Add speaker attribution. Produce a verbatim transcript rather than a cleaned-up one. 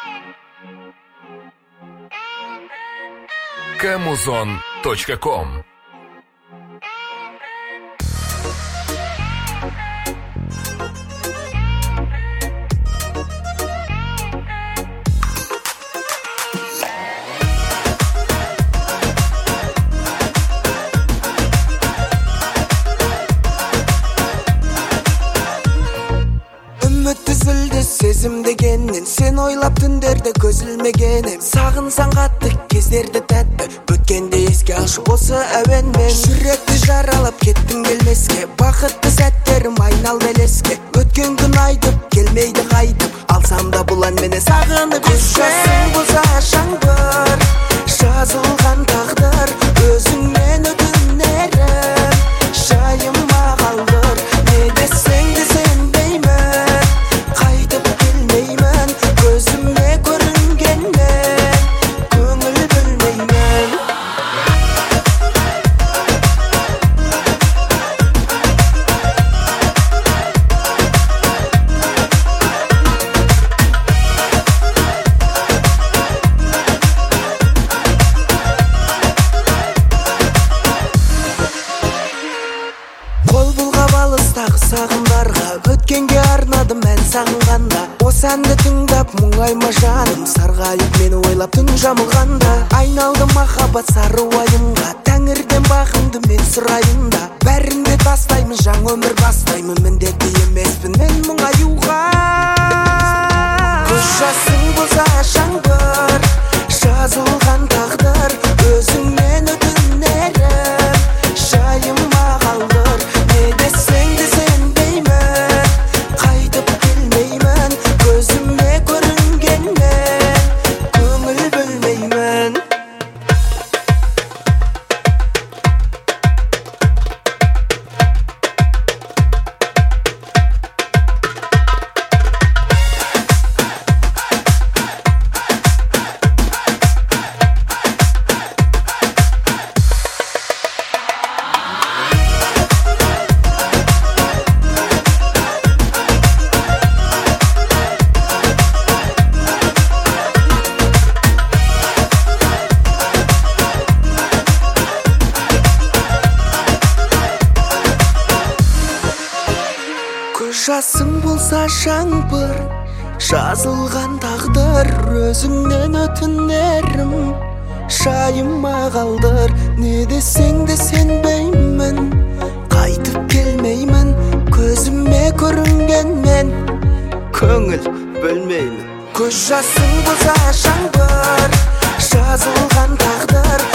Speaker 1: камузон точка ком.
Speaker 2: Сезім дегеннен сен ойлап түндерде көз ілмегенім. Сағынсаң қатты кездерді тәтті, өткенде еске алшы осы әуенмен. Жүректі жаралап кеттің келмеске, бақытты сәттерім айналды елеске. Өткен күн айтып келмейді қайтып, алсам да бұл әнменен сағынып. Көз жасың болса жаңбыр, жазылған тағдыр, өзіңнен өтінерім, жайыма қалдыр. Не десең де сенбеймін, қайтып келмеймін, көзіме көрінгенмен көңіл бөлмеймін. Қол бұлғап алыстағы сағымдарға, өткенге арнадым ән сағынғанда. Осы әнді тыңдап мұңайма жаным, сарғайып мені ойлап түн жамылғанда. Айналды махаббат сары уайымға, тәңірден бағымды мен сұрайында. Бәрінде тастаймын, жаңа өмір бастаймын, міндетті емеспін мен мұңаюға. Көз жасың болса жаңбыр, жазылған тағдыр, өзіңнен өтінерім, жайыма қалдыр. Не десең де сенбеймін, қайтып келмеймін, көзіме көрінгенмен көңіл бөлмеймін. Жасың болса жаңбыр, жазылған тағдыр, өзіңнен өтінерім, жайыма қалдыр. Не десең де сенбеймін, қайтып келмеймін, көзіме көрінгенмен көңіл бөлмеймін. Көз жасың болса жаңбыр, жазылған тағдыр,